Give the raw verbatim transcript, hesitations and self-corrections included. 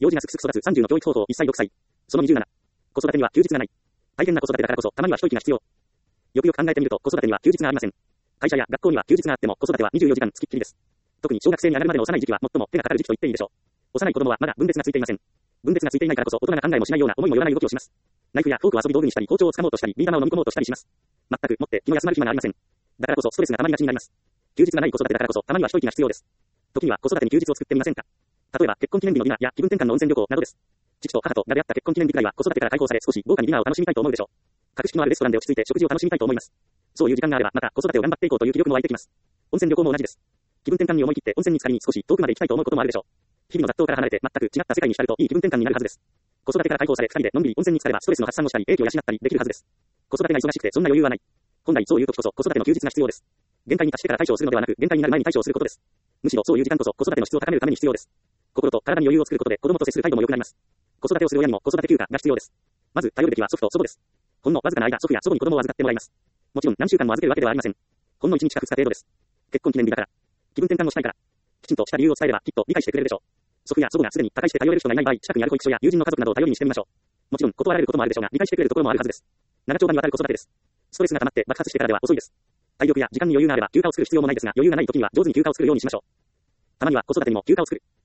幼児がすくすく育つさんじゅうの教育方法いっさいろくさい。そのにじゅうなな。子育てには休日がない。大変な子育てだからこそ、たまには一息が必要。よくよく考えてみると、子育てには休日がありません。会社や学校には休日があっても、子育てはにじゅうよじかんつきっきりです。特に小学生に上がるまでの幼い時期は最も手がかかる時期と言っていいでしょう。幼い子供はまだ分別がついていません。分別がついていないからこそ、大人が考えもしないような思いもよらない動きをします。ナイフやフォークを遊び道具にしたり、包丁を掴もうとしたり、ビー玉を飲み込もうとしたりします。全くもって気の休まる暇がありません。だからこそストレスが溜まりがちになります。休日がない子育てだからこそ、たまには一息が必要です。時には子育てに休日を作ってみませんか。例えば、結婚記念日のディナーや気分転換の温泉旅行などです。父と母とが出会った結婚記念日くらいは子育てから解放され、少し豪華にディナーを楽しみたいと思うでしょう。格式のあるレストランで落ち着いて食事を楽しみたいと思います。そういう時間があれば、また子育てを頑張っていこうという気力も湧いてきます。温泉旅行も同じです。気分転換に思い切って温泉に浸かりに少し遠くまで行きたいと思うこともあるでしょう。日々の雑踏から離れて全く違った世界に浸るといい気分転換になるはずです。子育てから解放され、二人でのんびり温泉に浸かればストレスの発散をしたり、英気を養ったりできるはずです。子育てが忙しくてそんな余裕はない。本来そういう時こそ子育ての休日が必要です。限界に達してから対処をするのではなく、限界になる前に対処をすることです。むしろそういう時間こそ子育ての質を高めるために必要です。心と体に余裕を作ることで子供と接する態度も良くなります。子育てをする親にも子育て休暇が必要です。まず頼るべきは祖父と祖母です。ほんのわずかな間、祖父や祖母に子供を預かってもらいます。もちろん何週間も預けるわけではありません。ほんのいちにちかふつか程度です。結婚記念日だから。気分転換をしたいから。きちんとした理由を伝えればきっと理解してくれるでしょう。祖父や祖母がすでに他界して頼れる人がいない場合、近くにある保育所や友人の家族などを頼りにしてみましょう。もちろん断られることもあるでしょうが、理解してくれるところもあるはずです。長丁場にわたる子育てです。ストレスが溜まって爆発してからでは遅いです。体力や時間に余裕があれば休暇を作る必要もないですが、余裕がない時には上手に休暇を作るようにしましょう。たまには子育てにも休暇を作る。